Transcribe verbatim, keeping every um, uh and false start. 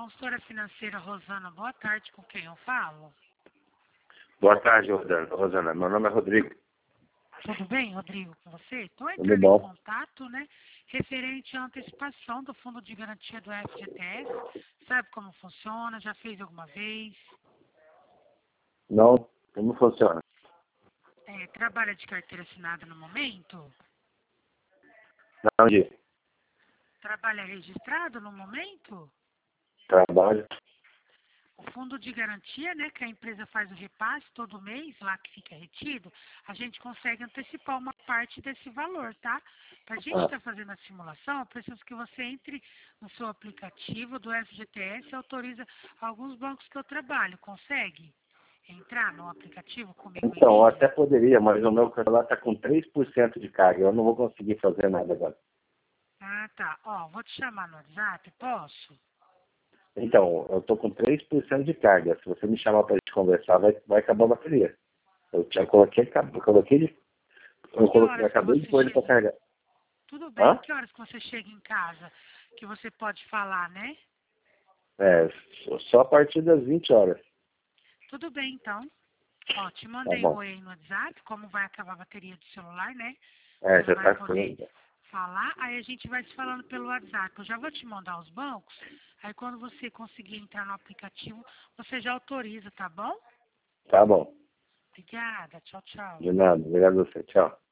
consultora financeira Rosana, boa tarde, com quem eu falo? Boa tarde, Rosana. Rosana. Meu nome é Rodrigo. Tudo bem, Rodrigo, com você? Estou Tudo entrando bom. em contato, né, referente à antecipação do Fundo de Garantia do F G T S. Sabe como funciona? Já fez alguma vez? Não, como funciona? É, trabalha de carteira assinada no momento? Não, de Trabalha registrado no momento? trabalho. O fundo de garantia, né, que a empresa faz o repasse todo mês, lá que fica retido, a gente consegue antecipar uma parte desse valor, tá? Para a gente Ah, estar fazendo a simulação, eu preciso que você entre no seu aplicativo do F G T S e autoriza alguns bancos que eu trabalho. Consegue entrar no aplicativo comigo em então, eu linha? até poderia, mas o meu celular está com três por cento de carga. Eu não vou conseguir fazer nada agora. Ah, tá. Ó, vou te chamar no WhatsApp, posso? Então, eu estou com três por cento de carga. Se você me chamar para a gente conversar, vai, vai acabar a bateria. Eu já coloquei, eu coloquei, de- eu Que coloquei, horas que acabei de você pôr ele para chega? carregar. Tudo bem, Hã? que horas que você chega em casa? Que você pode falar, né? É, só a partir das vinte horas. Tudo bem, então. Ó, te Tá mandei um bom. oi aí no WhatsApp, como vai acabar a bateria do celular, né? É, Você não já vai está poder falar, aí a gente vai se falando pelo WhatsApp. Eu já vou te mandar os bancos, aí quando você conseguir entrar no aplicativo, você já autoriza, tá bom? tá bom. Obrigada, tchau, tchau. De nada. Obrigado a você. Tchau.